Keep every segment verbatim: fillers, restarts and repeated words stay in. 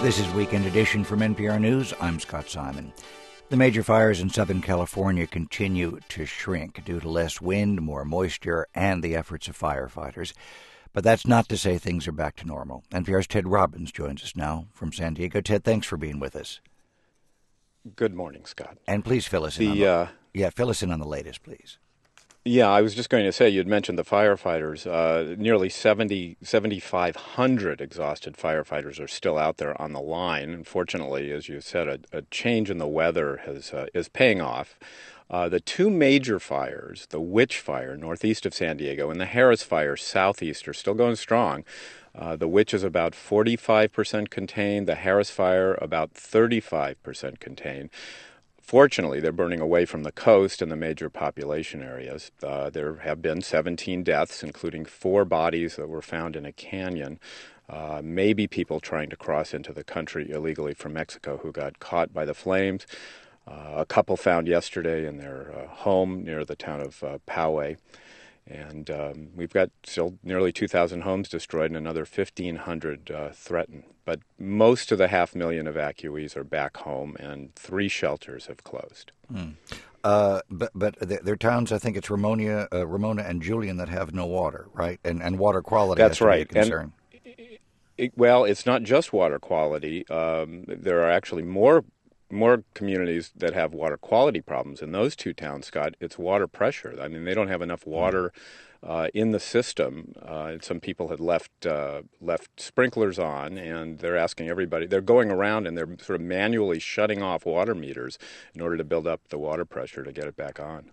This is Weekend Edition from N P R News. I'm Scott Simon. The major fires in Southern California continue to shrink due to less wind, more moisture, and the efforts of firefighters. But that's not to say things are back to normal. N P R's Ted Robbins joins us now from San Diego. Ted, thanks for being with us. Good morning, Scott. And please fill us in. The, on the, uh, yeah, fill us in on the latest, please. Yeah, I was just going to say, you'd mentioned the firefighters. Uh, nearly seventy, seventy-five hundred exhausted firefighters are still out there on the line. Unfortunately, as you said, a, a change in the weather has uh, is paying off. Uh, the two major fires, the Witch Fire northeast of San Diego and the Harris Fire southeast, are still going strong. Uh, the Witch is about forty-five percent contained, the Harris Fire about thirty-five percent contained. Fortunately, they're burning away from the coast and the major population areas. Uh, there have been seventeen deaths, including four bodies that were found in a canyon. Uh, maybe people trying to cross into the country illegally from Mexico who got caught by the flames. Uh, a couple found yesterday in their uh, home near the town of uh, Poway. And um, we've got still nearly two thousand homes destroyed and another fifteen hundred uh, threatened. But most of the half million evacuees are back home, and three shelters have closed. Mm. Uh, but but there are towns, I think it's Ramona, uh, Ramona and Julian, that have no water, right? And and water quality That's has to right. be a concern. And it, well, it's not just water quality. Um, there are actually more more communities that have water quality problems. In those two towns, Scott, it's water pressure. I mean, they don't have enough water uh, in the system. Uh, some people had left uh, left sprinklers on, and they're asking everybody. They're going around and they're sort of manually shutting off water meters in order to build up the water pressure to get it back on.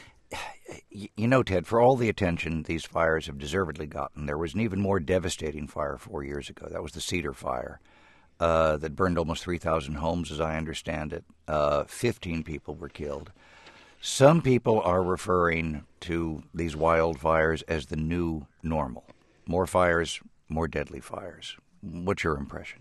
You know, Ted, for all the attention these fires have deservedly gotten, there was an even more devastating fire four years ago. That was the Cedar Fire. Uh, that burned almost three thousand homes, as I understand it. Uh, fifteen people were killed. Some people are referring to these wildfires as the new normal. More fires, more deadly fires. What's your impression?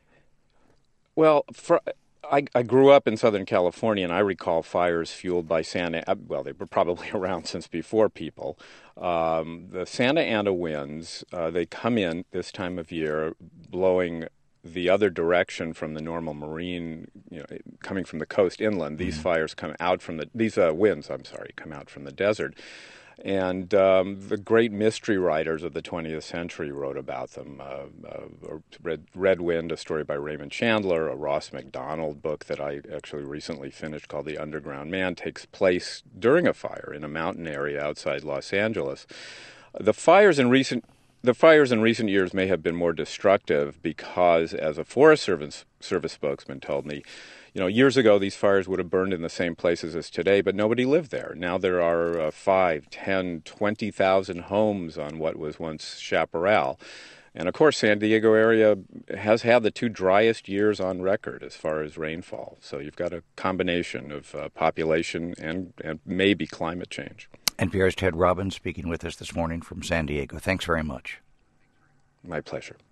Well, for, I, I grew up in Southern California, and I recall fires fueled by Santa. Well, they were probably around since before people. Um, the Santa Ana winds, uh, they come in this time of year blowing the other direction from the normal marine, you know, coming from the coast inland. These mm-hmm. fires come out from the, these uh, winds, I'm sorry, come out from the desert. And um, the great mystery writers of the twentieth century wrote about them. Uh, uh, Red, Red Wind, a story by Raymond Chandler, a Ross MacDonald book that I actually recently finished called The Underground Man, takes place during a fire in a mountain area outside Los Angeles. The fires in recent The fires in recent years may have been more destructive because, as a Forest Service, Service spokesman told me, you know, years ago these fires would have burned in the same places as today, but nobody lived there. Now there are uh, five, ten, twenty thousand homes on what was once Chaparral. And, of course, San Diego area has had the two driest years on record as far as rainfall. So you've got a combination of uh, population and, and maybe climate change. N P R's Ted Robbins speaking with us this morning from San Diego. Thanks very much. My pleasure.